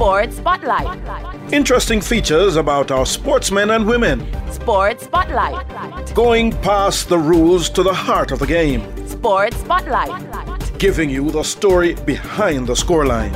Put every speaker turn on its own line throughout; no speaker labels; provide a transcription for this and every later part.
Sports Spotlight.
Interesting features about our sportsmen and women.
Sports Spotlight.
Going past the rules to the heart of the game.
Sports Spotlight.
Giving you the story behind the scoreline.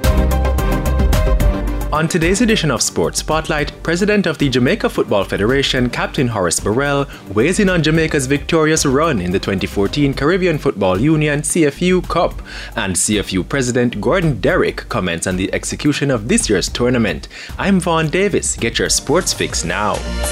On today's edition of Sports Spotlight, President of the Jamaica Football Federation, Captain Horace Burrell, weighs in on Jamaica's victorious run in the 2014 Caribbean Football Union CFU Cup, and CFU President Gordon Derrick comments on the execution of this year's tournament. I'm Vaughn Davis. Get your sports fix now.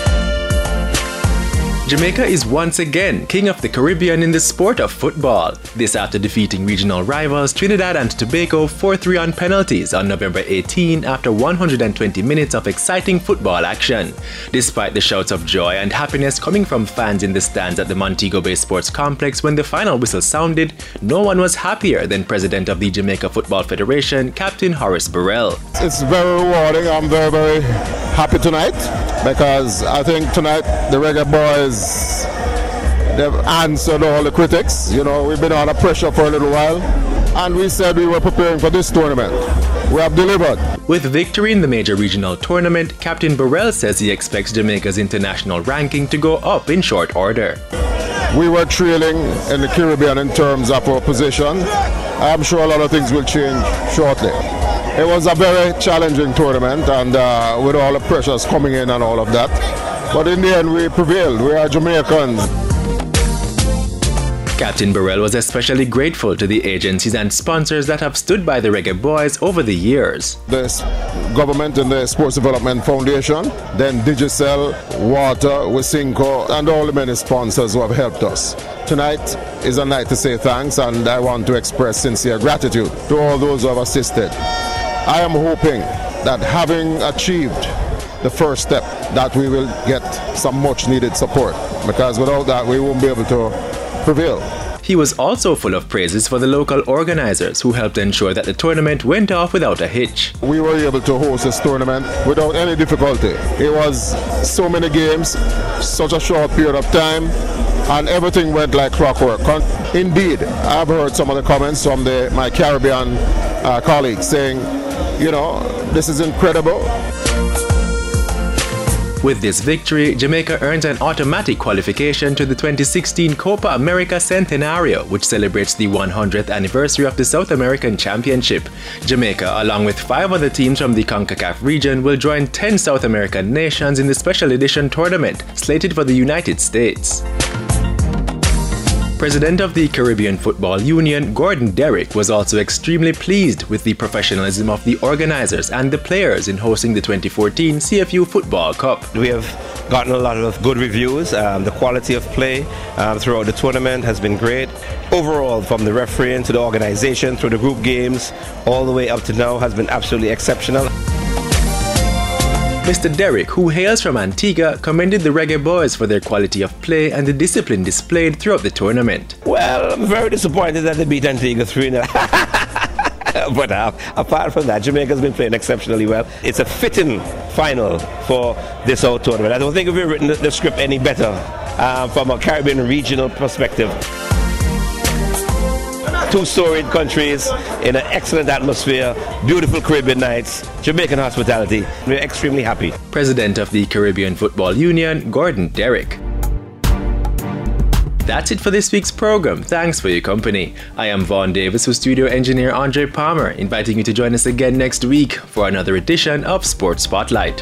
Jamaica is once again king of the Caribbean in the sport of football. This after defeating regional rivals Trinidad and Tobago 4-3 on penalties on November 18 after 120 minutes of exciting football action. Despite the shouts of joy and happiness coming from fans in the stands at the Montego Bay Sports Complex when the final whistle sounded, no one was happier than President of the Jamaica Football Federation, Captain Horace Burrell.
It's very rewarding. I'm very, very happy tonight because I think tonight the Reggae Boys, they've answered all the critics. You know, we've been under pressure for a little while, and we said we were preparing for this tournament. We have delivered.
With victory in the major regional tournament, Captain Burrell says he expects Jamaica's international ranking to go up in short order.
We were trailing in the Caribbean in terms of our position. I'm sure a lot of things will change shortly. It was a very challenging tournament, and with all the pressures coming in and all of that. But in the end, we prevailed. We are Jamaicans.
Captain Burrell was especially grateful to the agencies and sponsors that have stood by the Reggae Boys over the years.
The government and the Sports Development Foundation, then Digicel, Water, Wisynco, and all the many sponsors who have helped us. Tonight is a night to say thanks, and I want to express sincere gratitude to all those who have assisted. I am hoping that having achieved the first step, that we will get some much needed support, because without that we won't be able to prevail.
He was also full of praises for the local organizers who helped ensure that the tournament went off without a hitch. We
were able to host this tournament without any difficulty. It was so many games, such a short period of time, and everything went like clockwork. Indeed, I've heard some of the comments from my Caribbean colleagues saying, you know, this is incredible.
With this victory, Jamaica earns an automatic qualification to the 2016 Copa America Centenario, which celebrates the 100th anniversary of the South American Championship. Jamaica, along with 5 other teams from the CONCACAF region, will join 10 South American nations in the special edition tournament, slated for the United States. President of the Caribbean Football Union, Gordon Derrick, was also extremely pleased with the professionalism of the organizers and the players in hosting the 2014 CFU Football Cup.
We have gotten a lot of good reviews. The quality of play throughout the tournament has been great. Overall, from the refereeing to the organization, through the group games, all the way up to now, has been absolutely exceptional.
Mr. Derrick, who hails from Antigua, commended the Reggae Boys for their quality of play and the discipline displayed throughout the tournament.
Well, I'm very disappointed that they beat Antigua 3-0. But apart from that, Jamaica's been playing exceptionally well. It's a fitting final for this whole tournament. I don't think we've written the script any better from a Caribbean regional perspective. 2 storied countries in an excellent atmosphere, beautiful Caribbean nights, Jamaican hospitality. We're extremely happy.
President of the Caribbean Football Union, Gordon Derrick. That's it for this week's program. Thanks for your company. I am Vaughn Davis with studio engineer Andre Palmer, inviting you to join us again next week for another edition of Sports Spotlight.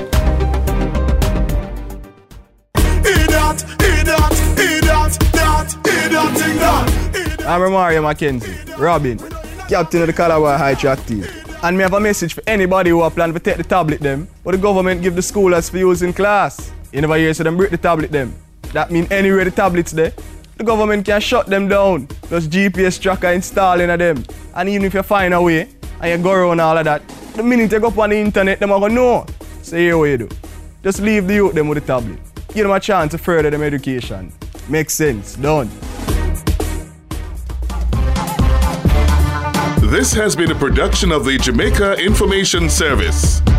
I'm Mario Mackenzie, Robin, captain of the Calabar High Track team. And me have a message for anybody who are planning to take the tablet them, but the government give the school as for use in class. You never hear so them break the tablet them. That mean anywhere the tablets there, the government can shut them down. Plus GPS tracker installing of them. And even if you find a way, and you go around all of that, the minute you go up on the internet, them are going to know. So here what you do. Just leave the youth them with the tablet. Give them a chance to further them education. Makes sense. Done.
This has been a production of the Jamaica Information Service.